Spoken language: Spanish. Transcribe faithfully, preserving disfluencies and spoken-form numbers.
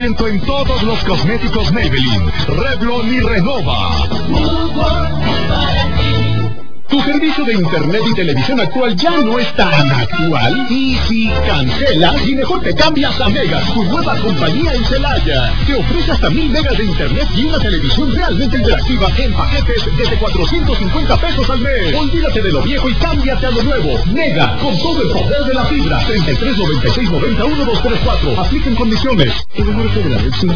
En todos los cosméticos Maybelline, Revlon y Renova. ¿Tu servicio de internet y televisión actual ya no es tan actual? Y si cancelas, y mejor te cambias a Mega, tu nueva compañía en Celaya. Te ofrece hasta mil megas de internet y una televisión realmente interactiva en paquetes desde cuatrocientos cincuenta pesos al mes. Olvídate de lo viejo y cámbiate a lo nuevo. Mega, con todo el poder de la fibra. treinta y tres noventa y seis noventa y uno dos tres cuatro. Apliquen condiciones. El número de la